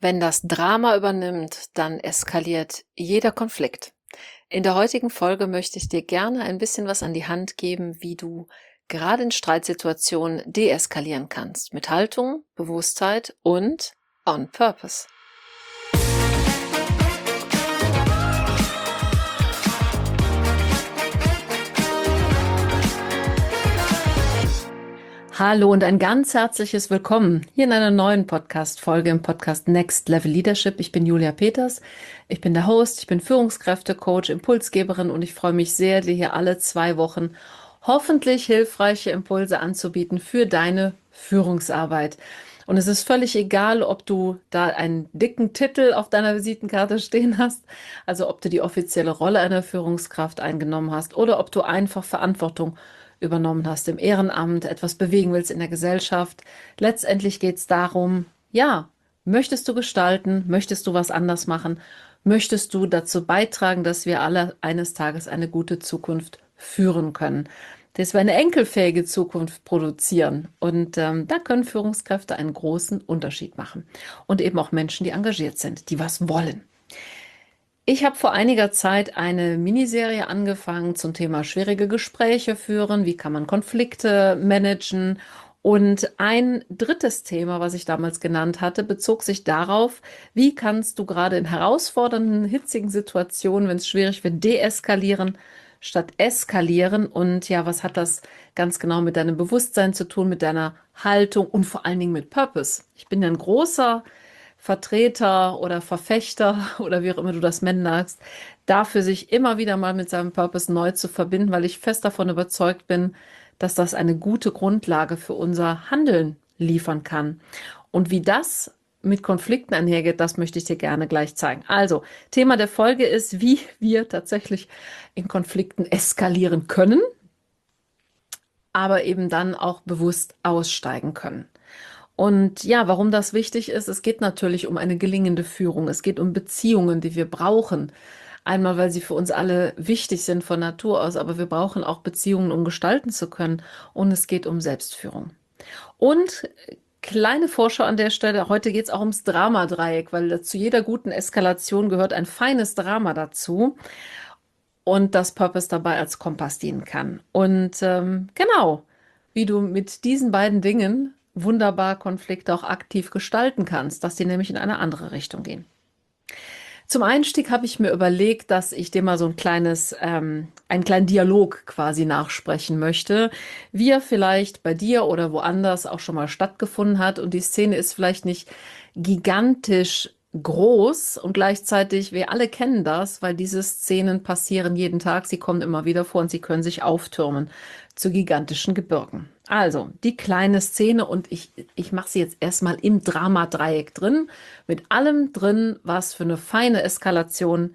Wenn das Drama übernimmt, dann eskaliert jeder Konflikt. In der heutigen Folge möchte ich dir gerne ein bisschen was an die Hand geben, wie du gerade in Streitsituationen deeskalieren kannst. Mit Haltung, Bewusstheit und on purpose. Hallo und ein ganz herzliches Willkommen hier in einer neuen Podcast-Folge im Podcast Next Level Leadership. Ich bin Julia Peters, ich bin der Host, ich bin Führungskräftecoach, Impulsgeberin und ich freue mich sehr, dir hier alle 2 Wochen hoffentlich hilfreiche Impulse anzubieten für deine Führungsarbeit. Und es ist völlig egal, ob du da einen dicken Titel auf deiner Visitenkarte stehen hast, also ob du die offizielle Rolle einer Führungskraft eingenommen hast oder ob du einfach Verantwortung übernommen hast im Ehrenamt, etwas bewegen willst in der Gesellschaft. Letztendlich geht es darum, ja, möchtest du gestalten, möchtest du was anders machen, möchtest du dazu beitragen, dass wir alle eines Tages eine gute Zukunft führen können, dass wir eine enkelfähige Zukunft produzieren. Und da können Führungskräfte einen großen Unterschied machen. Und eben auch Menschen, die engagiert sind, die was wollen. Ich habe vor einiger Zeit eine Miniserie angefangen zum Thema schwierige Gespräche führen, wie kann man Konflikte managen. Und ein drittes Thema, was ich damals genannt hatte, bezog sich darauf, wie kannst du gerade in herausfordernden, hitzigen Situationen, wenn es schwierig wird, deeskalieren statt eskalieren. Und ja, was hat das ganz genau mit deinem Bewusstsein zu tun, mit deiner Haltung und vor allen Dingen mit Purpose? Ich bin ja ein großer Vertreter oder Verfechter oder wie auch immer du das nennen magst, dafür sich immer wieder mal mit seinem Purpose neu zu verbinden, weil ich fest davon überzeugt bin, dass das eine gute Grundlage für unser Handeln liefern kann. Und wie das mit Konflikten einhergeht, das möchte ich dir gerne gleich zeigen. Also, Thema der Folge ist, wie wir tatsächlich in Konflikten eskalieren können, aber eben dann auch bewusst aussteigen können. Und ja, warum das wichtig ist, es geht natürlich um eine gelingende Führung. Es geht um Beziehungen, die wir brauchen. Einmal, weil sie für uns alle wichtig sind von Natur aus, aber wir brauchen auch Beziehungen, um gestalten zu können. Und es geht um Selbstführung. Und kleine Vorschau an der Stelle, heute geht es auch ums Dramadreieck, weil zu jeder guten Eskalation gehört ein feines Drama dazu und das Purpose dabei als Kompass dienen kann. Und genau, wie du mit diesen beiden Dingen wunderbar Konflikte auch aktiv gestalten kannst, dass die nämlich in eine andere Richtung gehen. Zum Einstieg habe ich mir überlegt, dass ich dir mal so einen kleinen Dialog quasi nachsprechen möchte, wie er vielleicht bei dir oder woanders auch schon mal stattgefunden hat. Und die Szene ist vielleicht nicht gigantisch groß und gleichzeitig, wir alle kennen das, weil diese Szenen passieren jeden Tag, sie kommen immer wieder vor und sie können sich auftürmen zu gigantischen Gebirgen. Also, die kleine Szene und ich mache sie jetzt erstmal im Dramadreieck drin, mit allem drin, was für eine feine Eskalation,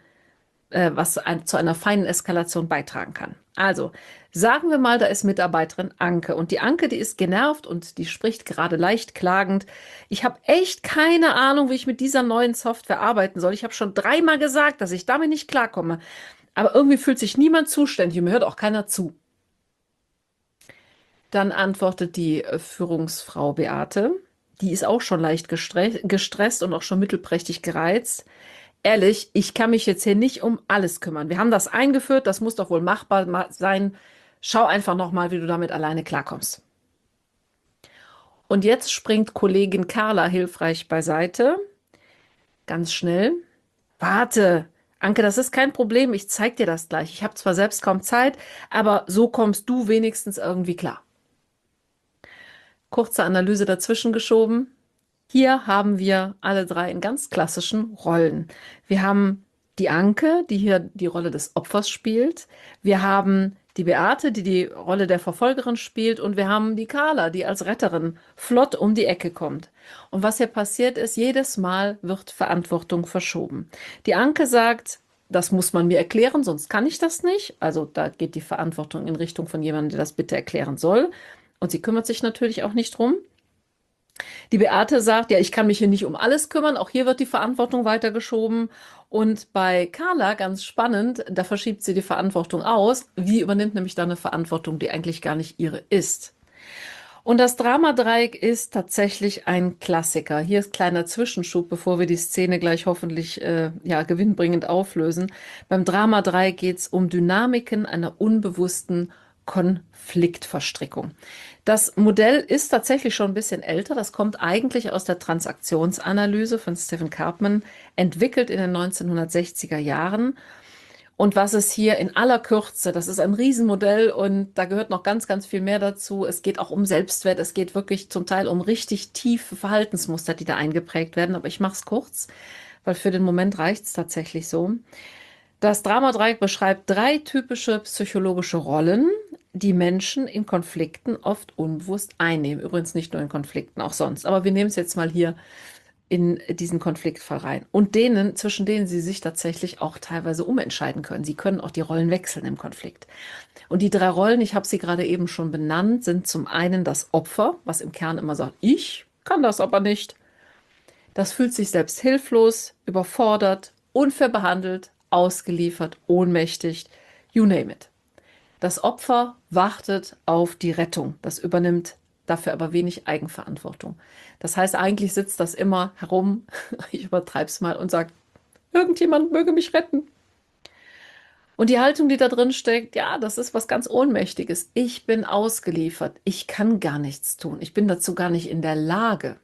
zu einer feinen Eskalation beitragen kann. Also, sagen wir mal, da ist Mitarbeiterin Anke und die Anke, die ist genervt und die spricht gerade leicht klagend. Ich habe echt keine Ahnung, wie ich mit dieser neuen Software arbeiten soll. Ich habe schon 3-mal gesagt, dass ich damit nicht klarkomme. Aber irgendwie fühlt sich niemand zuständig und mir hört auch keiner zu. Dann antwortet die Führungsfrau Beate, die ist auch schon leicht gestresst und auch schon mittelprächtig gereizt. Ehrlich, ich kann mich jetzt hier nicht um alles kümmern. Wir haben das eingeführt, das muss doch wohl machbar sein. Schau einfach nochmal, wie du damit alleine klarkommst. Und jetzt springt Kollegin Carla hilfreich beiseite. Ganz schnell. Warte, Anke, das ist kein Problem. Ich zeig dir das gleich. Ich habe zwar selbst kaum Zeit, aber so kommst du wenigstens irgendwie klar. Kurze Analyse dazwischen geschoben. Hier haben wir alle 3 in ganz klassischen Rollen. Wir haben die Anke, die hier die Rolle des Opfers spielt. Wir haben die Beate, die die Rolle der Verfolgerin spielt. Und wir haben die Carla, die als Retterin flott um die Ecke kommt. Und was hier passiert ist, jedes Mal wird Verantwortung verschoben. Die Anke sagt, das muss man mir erklären, sonst kann ich das nicht. Also da geht die Verantwortung in Richtung von jemandem, der das bitte erklären soll. Und sie kümmert sich natürlich auch nicht drum. Die Beate sagt, ja, ich kann mich hier nicht um alles kümmern. Auch hier wird die Verantwortung weitergeschoben. Und bei Carla, ganz spannend, da verschiebt sie die Verantwortung aus. Wie übernimmt nämlich da eine Verantwortung, die eigentlich gar nicht ihre ist? Und das Dramadreieck ist tatsächlich ein Klassiker. Hier ist kleiner Zwischenschub, bevor wir die Szene gleich hoffentlich ja, gewinnbringend auflösen. Beim Dramadreieck geht es um Dynamiken einer unbewussten Konfliktverstrickung. Das Modell ist tatsächlich schon ein bisschen älter. Das kommt eigentlich aus der Transaktionsanalyse von Stephen Karpman, entwickelt in den 1960er Jahren. Und was es hier in aller Kürze, das ist ein Riesenmodell und da gehört noch ganz, ganz viel mehr dazu. Es geht auch um Selbstwert, es geht wirklich zum Teil um richtig tiefe Verhaltensmuster, die da eingeprägt werden. Aber ich mache es kurz, weil für den Moment reicht es tatsächlich so. Das Dramadreieck beschreibt drei typische psychologische Rollen, die Menschen in Konflikten oft unbewusst einnehmen. Übrigens nicht nur in Konflikten, auch sonst. Aber wir nehmen es jetzt mal hier in diesen Konfliktfall rein. Und denen, zwischen denen sie sich tatsächlich auch teilweise umentscheiden können. Sie können auch die Rollen wechseln im Konflikt. Und die drei Rollen, ich habe sie gerade eben schon benannt, sind zum einen das Opfer, was im Kern immer sagt, ich kann das aber nicht. Das fühlt sich selbst hilflos, überfordert, unfair behandelt, ausgeliefert, ohnmächtig, you name it. Das Opfer wartet auf die Rettung. Das übernimmt dafür aber wenig Eigenverantwortung. Das heißt, eigentlich sitzt das immer herum, ich übertreibe es mal, und sagt, irgendjemand möge mich retten. Und die Haltung, die da drin steckt, ja, das ist was ganz Ohnmächtiges. Ich bin ausgeliefert. Ich kann gar nichts tun. Ich bin dazu gar nicht in der Lage.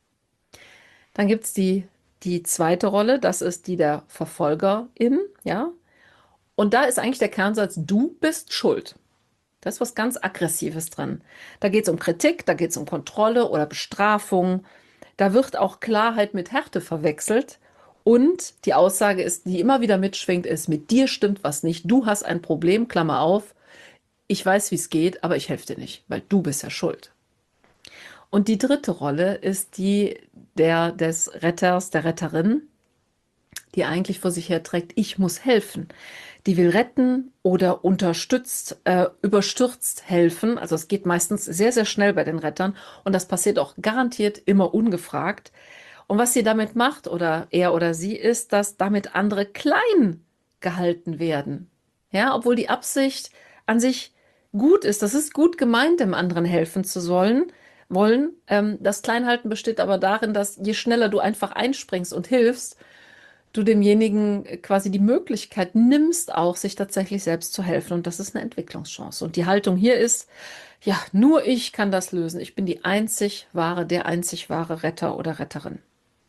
Dann gibt es die zweite Rolle, das ist die der Verfolgerin, ja. Und da ist eigentlich der Kernsatz, du bist schuld. Da ist was ganz Aggressives drin. Da geht es um Kritik, da geht es um Kontrolle oder Bestrafung. Da wird auch Klarheit mit Härte verwechselt. Und die Aussage ist, die immer wieder mitschwingt, ist, mit dir stimmt was nicht. Du hast ein Problem, Klammer auf. Ich weiß, wie es geht, aber ich helfe dir nicht, weil du bist ja schuld. Und die dritte Rolle ist die des Retters, der Retterin, die eigentlich vor sich her trägt, ich muss helfen. Die will retten oder unterstützt, überstürzt helfen. Also es geht meistens sehr, sehr schnell bei den Rettern und das passiert auch garantiert immer ungefragt. Und was sie damit macht, oder er oder sie, ist, dass damit andere klein gehalten werden. Ja, obwohl die Absicht an sich gut ist. Das ist gut gemeint, dem anderen helfen zu wollen. Das Kleinhalten besteht aber darin, dass je schneller du einfach einspringst und hilfst, du demjenigen quasi die Möglichkeit nimmst, auch sich tatsächlich selbst zu helfen. Und das ist eine Entwicklungschance. Und die Haltung hier ist, ja, nur ich kann das lösen. Ich bin der einzig wahre Retter oder Retterin.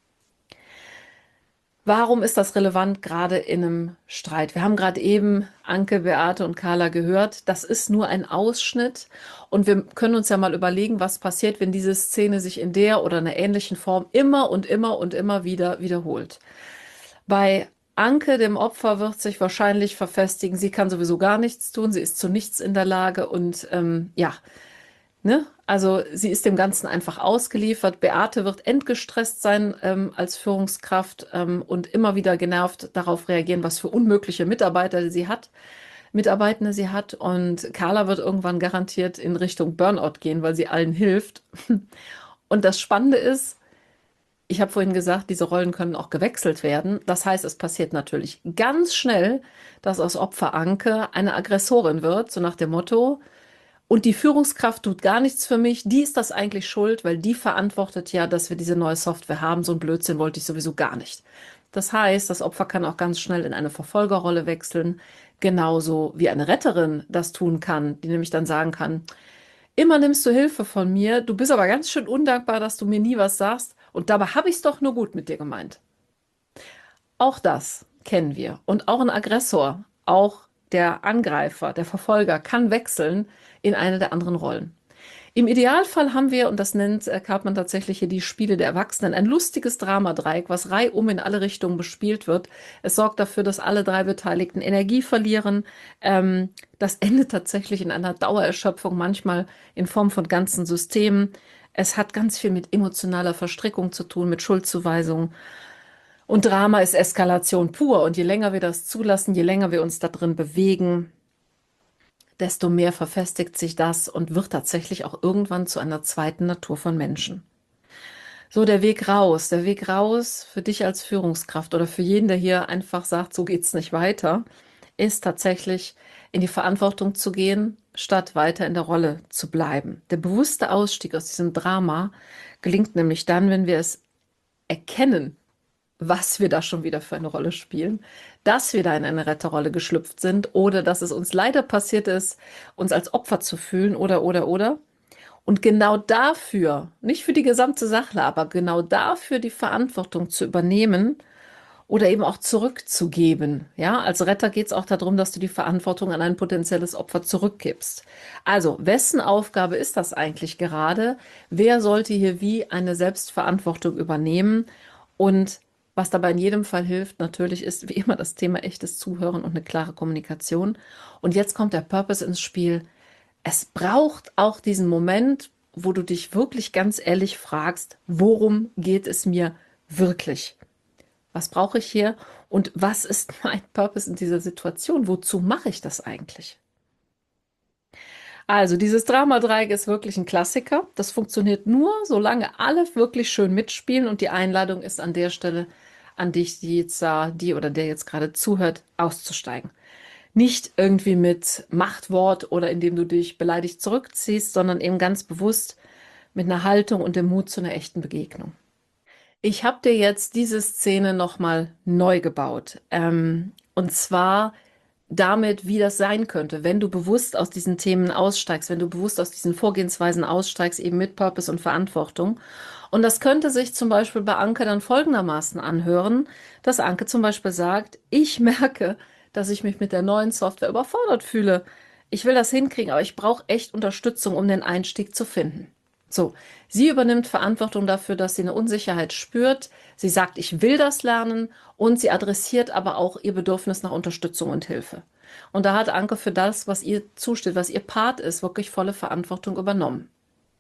Warum ist das relevant, gerade in einem Streit? Wir haben gerade eben Anke, Beate und Carla gehört. Das ist nur ein Ausschnitt. Und wir können uns ja mal überlegen, was passiert, wenn diese Szene sich in der oder einer ähnlichen Form immer und immer und immer wieder wiederholt. Bei Anke, dem Opfer, wird sich wahrscheinlich verfestigen, sie kann sowieso gar nichts tun, sie ist zu nichts in der Lage und ja, ne? Also sie ist dem Ganzen einfach ausgeliefert. Beate wird entgestresst sein als Führungskraft und immer wieder genervt darauf reagieren, was für unmögliche Mitarbeitende sie hat. Und Carla wird irgendwann garantiert in Richtung Burnout gehen, weil sie allen hilft. Und das Spannende ist, ich habe vorhin gesagt, diese Rollen können auch gewechselt werden. Das heißt, es passiert natürlich ganz schnell, dass aus Opfer Anke eine Aggressorin wird, so nach dem Motto, und die Führungskraft tut gar nichts für mich, die ist das eigentlich schuld, weil die verantwortet ja, dass wir diese neue Software haben. So ein Blödsinn wollte ich sowieso gar nicht. Das heißt, das Opfer kann auch ganz schnell in eine Verfolgerrolle wechseln, genauso wie eine Retterin das tun kann, die nämlich dann sagen kann, immer nimmst du Hilfe von mir, du bist aber ganz schön undankbar, dass du mir nie was sagst und dabei habe ich es doch nur gut mit dir gemeint. Auch das kennen wir. Und auch ein Aggressor, auch der Angreifer, der Verfolger kann wechseln in eine der anderen Rollen. Im Idealfall haben wir, und das nennt Karpman tatsächlich hier die Spiele der Erwachsenen, ein lustiges Dramadreieck, was reihum in alle Richtungen bespielt wird. Es sorgt dafür, dass alle drei Beteiligten Energie verlieren. Das endet tatsächlich in einer Dauererschöpfung, manchmal in Form von ganzen Systemen. Es hat ganz viel mit emotionaler Verstrickung zu tun, mit Schuldzuweisung. Und Drama ist Eskalation pur. Und je länger wir das zulassen, je länger wir uns da drin bewegen, desto mehr verfestigt sich das und wird tatsächlich auch irgendwann zu einer zweiten Natur von Menschen. So, der Weg raus für dich als Führungskraft oder für jeden, der hier einfach sagt, so geht's nicht weiter, ist tatsächlich in die Verantwortung zu gehen, statt weiter in der Rolle zu bleiben. Der bewusste Ausstieg aus diesem Drama gelingt nämlich dann, wenn wir es erkennen, was wir da schon wieder für eine Rolle spielen, dass wir da in eine Retterrolle geschlüpft sind oder dass es uns leider passiert ist, uns als Opfer zu fühlen oder. Und genau dafür, nicht für die gesamte Sache, aber genau dafür die Verantwortung zu übernehmen oder eben auch zurückzugeben. Ja, als Retter geht es auch darum, dass du die Verantwortung an ein potenzielles Opfer zurückgibst. Also, wessen Aufgabe ist das eigentlich gerade? Wer sollte hier wie eine Selbstverantwortung übernehmen? Und was dabei in jedem Fall hilft, natürlich ist wie immer das Thema echtes Zuhören und eine klare Kommunikation. Und jetzt kommt der Purpose ins Spiel. Es braucht auch diesen Moment, wo du dich wirklich ganz ehrlich fragst, worum geht es mir wirklich? Was brauche ich hier? Und was ist mein Purpose in dieser Situation? Wozu mache ich das eigentlich? Also, dieses Drama-Dreieck ist wirklich ein Klassiker. Das funktioniert nur, solange alle wirklich schön mitspielen und die Einladung ist an der Stelle an dich, die jetzt die oder der jetzt gerade zuhört, auszusteigen. Nicht irgendwie mit Machtwort oder indem du dich beleidigt zurückziehst, sondern eben ganz bewusst mit einer Haltung und dem Mut zu einer echten Begegnung. Ich habe dir jetzt diese Szene nochmal neu gebaut. Und zwar damit, wie das sein könnte, wenn du bewusst aus diesen Themen aussteigst, wenn du bewusst aus diesen Vorgehensweisen aussteigst, eben mit Purpose und Verantwortung. Und das könnte sich zum Beispiel bei Anke dann folgendermaßen anhören, dass Anke zum Beispiel sagt, ich merke, dass ich mich mit der neuen Software überfordert fühle. Ich will das hinkriegen, aber ich brauche echt Unterstützung, um den Einstieg zu finden. So, sie übernimmt Verantwortung dafür, dass sie eine Unsicherheit spürt. Sie sagt, ich will das lernen und sie adressiert aber auch ihr Bedürfnis nach Unterstützung und Hilfe. Und da hat Anke für das, was ihr zusteht, was ihr Part ist, wirklich volle Verantwortung übernommen.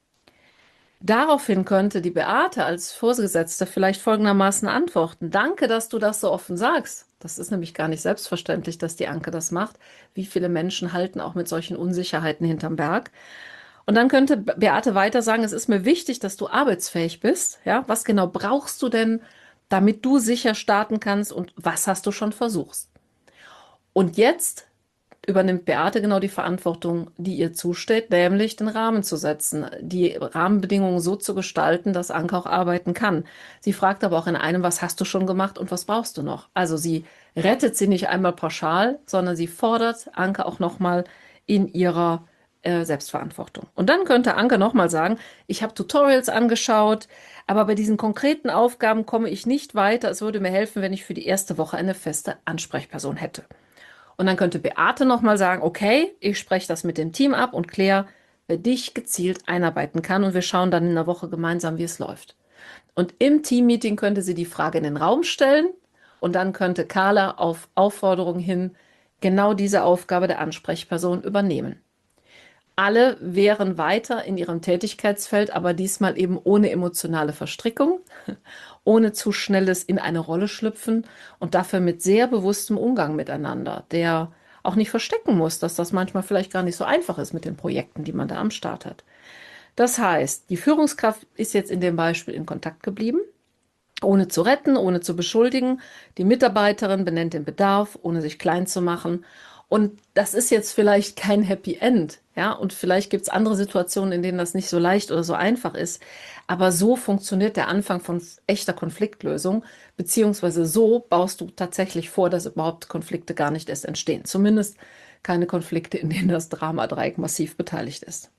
Daraufhin könnte die Beate als Vorgesetzte vielleicht folgendermaßen antworten. Danke, dass du das so offen sagst. Das ist nämlich gar nicht selbstverständlich, dass die Anke das macht. Wie viele Menschen halten auch mit solchen Unsicherheiten hinterm Berg? Und dann könnte Beate weiter sagen, es ist mir wichtig, dass du arbeitsfähig bist. Ja, was genau brauchst du denn, damit du sicher starten kannst und was hast du schon versucht? Und jetzt übernimmt Beate genau die Verantwortung, die ihr zusteht, nämlich den Rahmen zu setzen, die Rahmenbedingungen so zu gestalten, dass Anke auch arbeiten kann. Sie fragt aber auch in einem, was hast du schon gemacht und was brauchst du noch? Also sie rettet sie nicht einmal pauschal, sondern sie fordert Anke auch nochmal in ihrer Selbstverantwortung. Und dann könnte Anke nochmal sagen, ich habe Tutorials angeschaut, aber bei diesen konkreten Aufgaben komme ich nicht weiter. Es würde mir helfen, wenn ich für die erste Woche eine feste Ansprechperson hätte. Und dann könnte Beate nochmal sagen, okay, ich spreche das mit dem Team ab und kläre, wer dich gezielt einarbeiten kann. Und wir schauen dann in der Woche gemeinsam, wie es läuft. Und im Teammeeting könnte sie die Frage in den Raum stellen und dann könnte Carla auf Aufforderung hin genau diese Aufgabe der Ansprechperson übernehmen. Alle wären weiter in ihrem Tätigkeitsfeld, aber diesmal eben ohne emotionale Verstrickung, ohne zu schnelles in eine Rolle schlüpfen und dafür mit sehr bewusstem Umgang miteinander, der auch nicht verstecken muss, dass das manchmal vielleicht gar nicht so einfach ist mit den Projekten, die man da am Start hat. Das heißt, die Führungskraft ist jetzt in dem Beispiel in Kontakt geblieben, ohne zu retten, ohne zu beschuldigen. Die Mitarbeiterin benennt den Bedarf, ohne sich klein zu machen. Und das ist jetzt vielleicht kein Happy End, ja, und vielleicht gibt es andere Situationen, in denen das nicht so leicht oder so einfach ist. Aber so funktioniert der Anfang von echter Konfliktlösung, beziehungsweise so baust du tatsächlich vor, dass überhaupt Konflikte gar nicht erst entstehen. Zumindest keine Konflikte, in denen das Dramadreieck massiv beteiligt ist.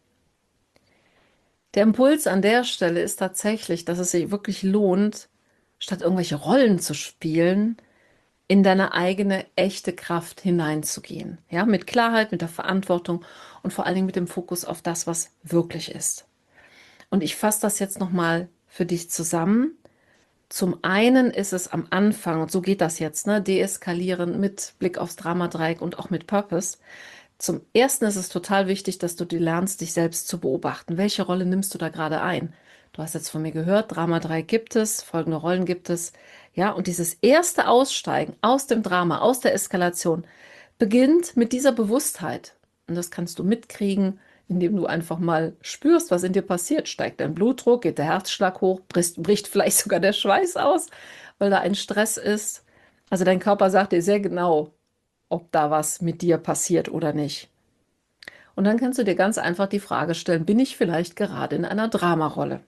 Der Impuls an der Stelle ist tatsächlich, dass es sich wirklich lohnt, statt irgendwelche Rollen zu spielen, in deine eigene echte Kraft hineinzugehen. Ja, mit Klarheit, mit der Verantwortung und vor allen Dingen mit dem Fokus auf das, was wirklich ist. Und ich fasse das jetzt nochmal für dich zusammen. Zum einen ist es am Anfang, und so geht das jetzt, ne, deeskalieren mit Blick aufs Dramadreieck und auch mit Purpose. Zum ersten ist es total wichtig, dass du dir lernst, dich selbst zu beobachten. Welche Rolle nimmst du da gerade ein? Du hast jetzt von mir gehört, Drama 3 gibt es, folgende Rollen gibt es. Ja, und dieses erste Aussteigen aus dem Drama, aus der Eskalation, beginnt mit dieser Bewusstheit. Und das kannst du mitkriegen, indem du einfach mal spürst, was in dir passiert. Steigt dein Blutdruck, geht der Herzschlag hoch, bricht vielleicht sogar der Schweiß aus, weil da ein Stress ist. Also dein Körper sagt dir sehr genau, ob da was mit dir passiert oder nicht. Und dann kannst du dir ganz einfach die Frage stellen, bin ich vielleicht gerade in einer Dramarolle?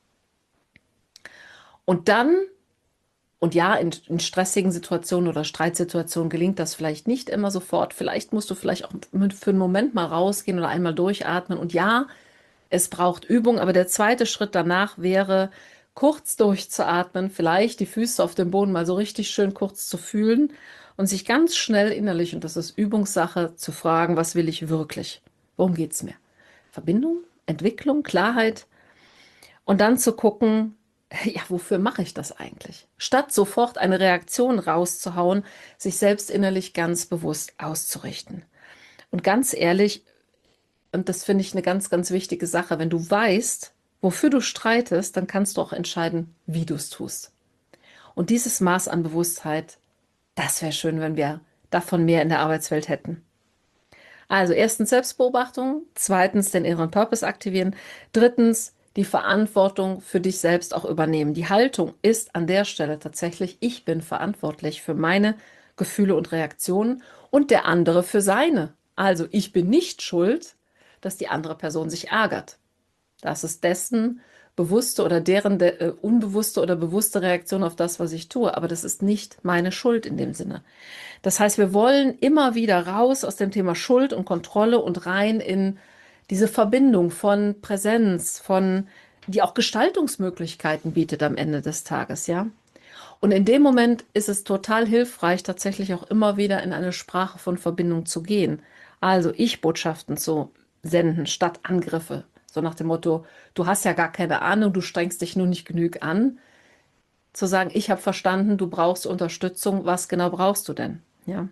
Und dann, und ja, in stressigen Situationen oder Streitsituationen gelingt das vielleicht nicht immer sofort. Vielleicht musst du vielleicht auch für einen Moment mal rausgehen oder einmal durchatmen. Und ja, es braucht Übung, aber der zweite Schritt danach wäre, kurz durchzuatmen, vielleicht die Füße auf dem Boden mal so richtig schön kurz zu fühlen und sich ganz schnell innerlich, und das ist Übungssache, zu fragen, was will ich wirklich? Worum geht es mir? Verbindung, Entwicklung, Klarheit und dann zu gucken, ja, wofür mache ich das eigentlich? Statt sofort eine Reaktion rauszuhauen, sich selbst innerlich ganz bewusst auszurichten. Und ganz ehrlich, und das finde ich eine ganz, ganz wichtige Sache, wenn du weißt, wofür du streitest, dann kannst du auch entscheiden, wie du es tust. Und dieses Maß an Bewusstheit, das wäre schön, wenn wir davon mehr in der Arbeitswelt hätten. Also erstens Selbstbeobachtung, zweitens den inneren Purpose aktivieren, drittens die Verantwortung für dich selbst auch übernehmen. Die Haltung ist an der Stelle tatsächlich, ich bin verantwortlich für meine Gefühle und Reaktionen und der andere für seine. Also ich bin nicht schuld, dass die andere Person sich ärgert. Das ist dessen bewusste oder deren unbewusste oder bewusste Reaktion auf das, was ich tue. Aber das ist nicht meine Schuld in dem Sinne. Das heißt, wir wollen immer wieder raus aus dem Thema Schuld und Kontrolle und rein in diese Verbindung von Präsenz, die auch Gestaltungsmöglichkeiten bietet am Ende des Tages, ja. Und in dem Moment ist es total hilfreich, tatsächlich auch immer wieder in eine Sprache von Verbindung zu gehen. Also Ich-Botschaften zu senden statt Angriffe. So nach dem Motto, du hast ja gar keine Ahnung, du strengst dich nur nicht genug an. Zu sagen, ich habe verstanden, du brauchst Unterstützung, was genau brauchst du denn? Ja.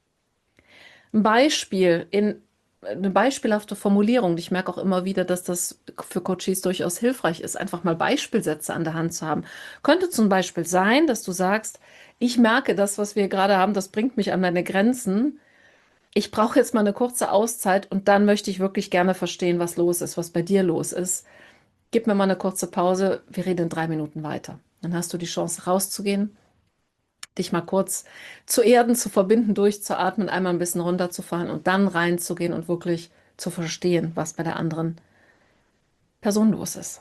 Ein Beispiel eine beispielhafte Formulierung. Ich merke auch immer wieder, dass das für Coaches durchaus hilfreich ist, einfach mal Beispielsätze an der Hand zu haben. Könnte zum Beispiel sein, dass du sagst, ich merke, das, was wir gerade haben, das bringt mich an meine Grenzen. Ich brauche jetzt mal eine kurze Auszeit und dann möchte ich wirklich gerne verstehen, was los ist, was bei dir los ist. Gib mir mal eine kurze Pause. Wir reden in 3 Minuten weiter. Dann hast du die Chance rauszugehen, dich mal kurz zu erden, zu verbinden, durchzuatmen, einmal ein bisschen runterzufahren und dann reinzugehen und wirklich zu verstehen, was bei der anderen Person los ist.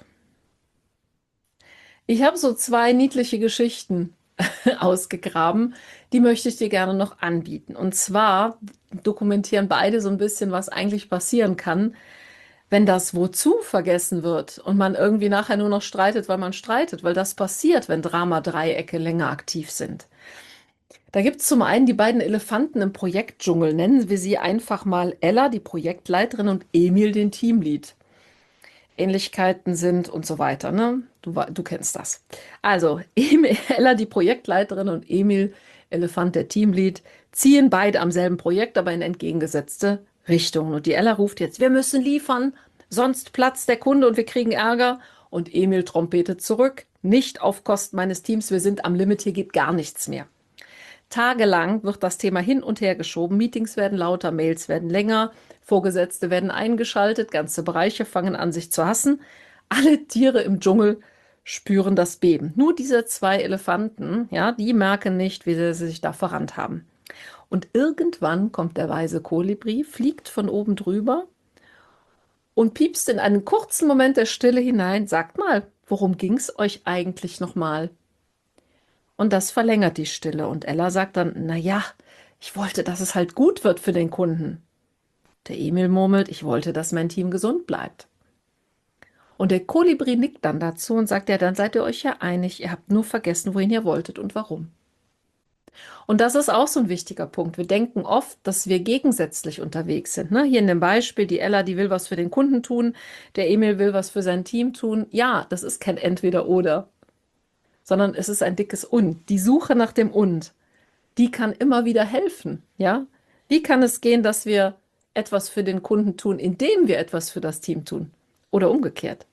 Ich habe so zwei niedliche Geschichten ausgegraben, die möchte ich dir gerne noch anbieten. Und zwar dokumentieren beide so ein bisschen, was eigentlich passieren kann, wenn das Wozu vergessen wird und man irgendwie nachher nur noch streitet, weil das passiert, wenn Drama-Dreiecke länger aktiv sind. Da gibt es zum einen die beiden Elefanten im Projektdschungel. Nennen wir sie einfach mal Ella, die Projektleiterin, und Emil, den Teamlead. Ähnlichkeiten sind und so weiter, ne? Du kennst das. Also, Ella, die Projektleiterin, und Emil, Elefant, der Teamlead, ziehen beide am selben Projekt, aber in entgegengesetzte Richtungen. Und die Ella ruft jetzt, wir müssen liefern, sonst platzt der Kunde und wir kriegen Ärger. Und Emil trompetet zurück, nicht auf Kosten meines Teams, wir sind am Limit, hier geht gar nichts mehr. Tagelang wird das Thema hin und her geschoben. Meetings werden lauter, Mails werden länger, Vorgesetzte werden eingeschaltet, ganze Bereiche fangen an, sich zu hassen. Alle Tiere im Dschungel spüren das Beben. Nur diese zwei Elefanten, ja, die merken nicht, wie sie sich da verrannt haben. Und irgendwann kommt der weise Kolibri, fliegt von oben drüber und piepst in einen kurzen Moment der Stille hinein. Sagt mal, worum ging es euch eigentlich nochmal? Und das verlängert die Stille. Und Ella sagt dann, na ja, ich wollte, dass es halt gut wird für den Kunden. Der Emil murmelt, ich wollte, dass mein Team gesund bleibt. Und der Kolibri nickt dann dazu und sagt, ja, dann seid ihr euch ja einig, ihr habt nur vergessen, wohin ihr wolltet und warum. Und das ist auch so ein wichtiger Punkt. Wir denken oft, dass wir gegensätzlich unterwegs sind. Ne? Hier in dem Beispiel, die Ella, die will was für den Kunden tun, der Emil will was für sein Team tun. Ja, das ist kein Entweder-Oder, sondern es ist ein dickes Und. Die Suche nach dem Und, die kann immer wieder helfen, ja? Wie kann es gehen, dass wir etwas für den Kunden tun, indem wir etwas für das Team tun? Oder umgekehrt.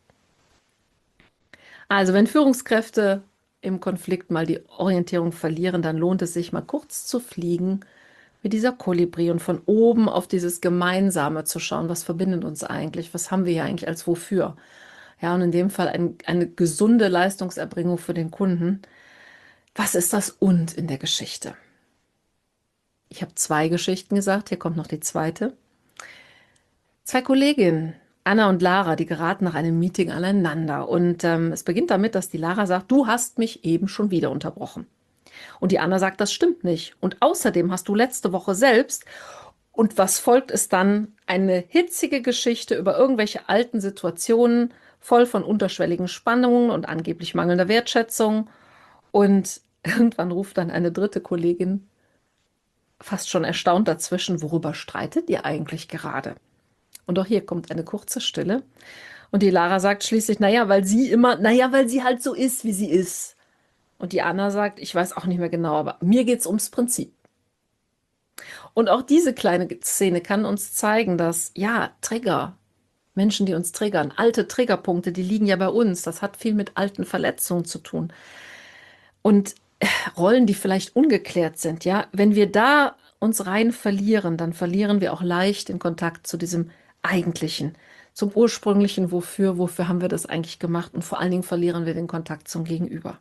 Also, wenn Führungskräfte im Konflikt mal die Orientierung verlieren, dann lohnt es sich mal kurz zu fliegen wie dieser Kolibri und von oben auf dieses Gemeinsame zu schauen. Was verbindet uns eigentlich? Was haben wir hier eigentlich als Wofür? Ja, und in dem Fall eine gesunde Leistungserbringung für den Kunden. Was ist das Und in der Geschichte? Ich habe zwei Geschichten gesagt, hier kommt noch die zweite. Zwei Kolleginnen, Anna und Lara, die geraten nach einem Meeting aneinander. Und es beginnt damit, dass die Lara sagt, du hast mich eben schon wieder unterbrochen. Und die Anna sagt, das stimmt nicht. Und außerdem hast du letzte Woche selbst. Und was folgt, ist dann eine hitzige Geschichte über irgendwelche alten Situationen, voll von unterschwelligen Spannungen und angeblich mangelnder Wertschätzung. Und irgendwann ruft dann eine dritte Kollegin fast schon erstaunt dazwischen, worüber streitet ihr eigentlich gerade? Und auch hier kommt eine kurze Stille. Und die Lara sagt schließlich, weil sie halt so ist, wie sie ist. Und die Anna sagt, ich weiß auch nicht mehr genau, aber mir geht es ums Prinzip. Und auch diese kleine Szene kann uns zeigen, dass, ja, Trigger, Menschen, die uns triggern, alte Triggerpunkte, die liegen ja bei uns. Das hat viel mit alten Verletzungen zu tun. Und Rollen, die vielleicht ungeklärt sind, ja, wenn wir da uns rein verlieren, dann verlieren wir auch leicht den Kontakt zu diesem Eigentlichen, zum Ursprünglichen, wofür haben wir das eigentlich gemacht und vor allen Dingen verlieren wir den Kontakt zum Gegenüber.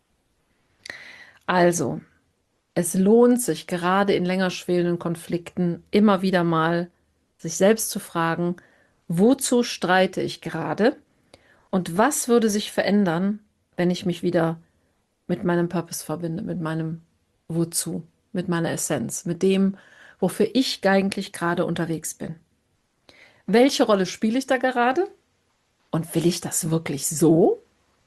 Also, es lohnt sich gerade in länger schwelenden Konflikten immer wieder mal sich selbst zu fragen, wozu streite ich gerade und was würde sich verändern, wenn ich mich wieder mit meinem Purpose verbinde, mit meinem Wozu, mit meiner Essenz, mit dem, wofür ich eigentlich gerade unterwegs bin. Welche Rolle spiele ich da gerade? Und will ich das wirklich so?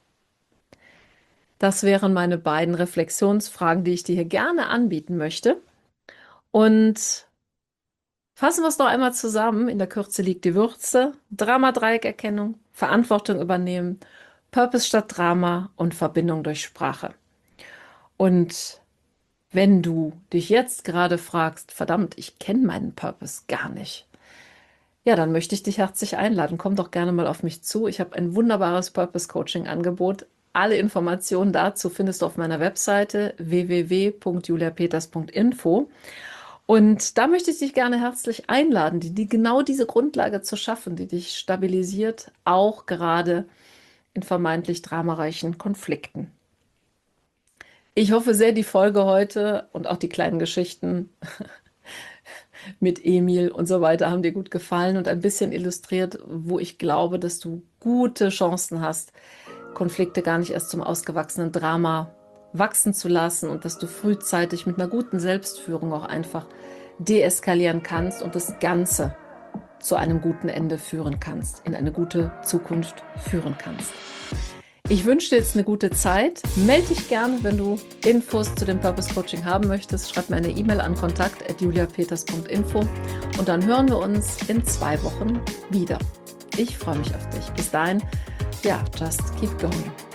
Das wären meine beiden Reflexionsfragen, die ich dir hier gerne anbieten möchte. Und fassen wir es noch einmal zusammen. In der Kürze liegt die Würze. Drama-Dreieckerkennung, Verantwortung übernehmen, Purpose statt Drama und Verbindung durch Sprache. Und wenn du dich jetzt gerade fragst, verdammt, ich kenne meinen Purpose gar nicht, ja, dann möchte ich dich herzlich einladen. Komm doch gerne mal auf mich zu. Ich habe ein wunderbares Purpose-Coaching-Angebot. Alle Informationen dazu findest du auf meiner Webseite www.juliapeters.info. Und da möchte ich dich gerne herzlich einladen, genau diese Grundlage zu schaffen, die dich stabilisiert, auch gerade in vermeintlich dramareichen Konflikten. Ich hoffe sehr, die Folge heute und auch die kleinen Geschichten mit Emil und so weiter haben dir gut gefallen und ein bisschen illustriert, wo ich glaube, dass du gute Chancen hast, Konflikte gar nicht erst zum ausgewachsenen Drama wachsen zu lassen und dass du frühzeitig mit einer guten Selbstführung auch einfach deeskalieren kannst und das Ganze zu einem guten Ende führen kannst, in eine gute Zukunft führen kannst. Ich wünsche dir jetzt eine gute Zeit. Melde dich gerne, wenn du Infos zu dem Purpose Coaching haben möchtest. Schreib mir eine E-Mail an kontakt@juliapeters.info und dann hören wir uns in 2 Wochen wieder. Ich freue mich auf dich. Bis dahin, ja, just keep going.